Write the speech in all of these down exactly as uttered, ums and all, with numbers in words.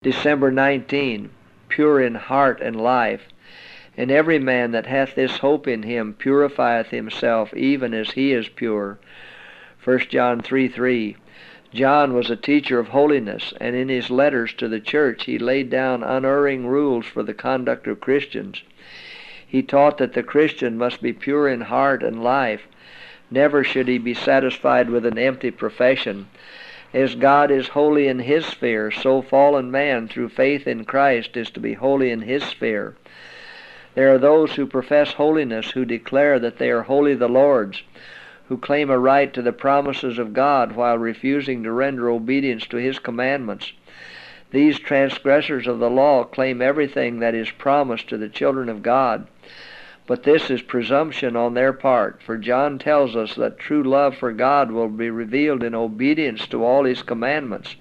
December nineteenth, pure in heart and life. And every man that hath this hope in him purifieth himself even as he is pure. First John three three. John was a teacher of holiness, and in his letters to the church he laid down unerring rules for the conduct of Christians. He taught that the Christian must be pure in heart and life. Never should he be satisfied with an empty profession. As God is holy in his sphere, so fallen man, through faith in Christ, is to be holy in his sphere. There are those who profess holiness who declare that they are wholly the Lord's, who claim a right to the promises of God while refusing to render obedience to his commandments. These transgressors of the law claim everything that is promised to the children of God. But this is presumption on their part, for John tells us that true love for God will be revealed in obedience to all his commandments.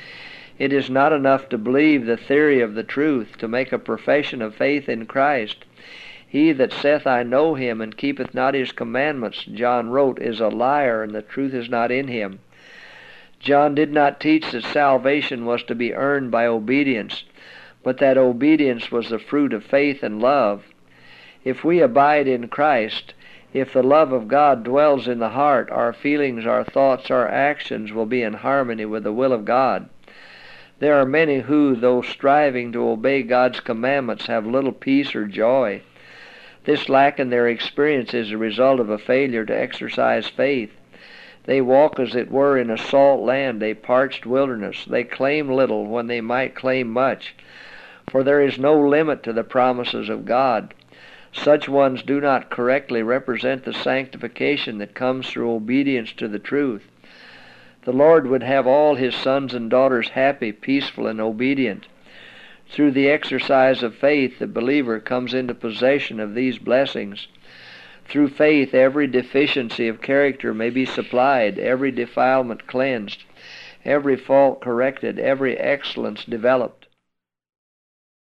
It is not enough to believe the theory of the truth, to make a profession of faith in Christ. He that saith, I know him, and keepeth not his commandments, John wrote, is a liar, and the truth is not in him. John did not teach that salvation was to be earned by obedience, but that obedience was the fruit of faith and love. If we abide in Christ, if the love of God dwells in the heart, our feelings, our thoughts, our actions will be in harmony with the will of God. There are many who, though striving to obey God's commandments, have little peace or joy. This lack in their experience is a result of a failure to exercise faith. They walk as it were in a salt land, a parched wilderness. They claim little when they might claim much, for there is no limit to the promises of God. Such ones do not correctly represent the sanctification that comes through obedience to the truth. The Lord would have all his sons and daughters happy, peaceful, and obedient. Through the exercise of faith, the believer comes into possession of these blessings. Through faith, every deficiency of character may be supplied, every defilement cleansed, every fault corrected, every excellence developed.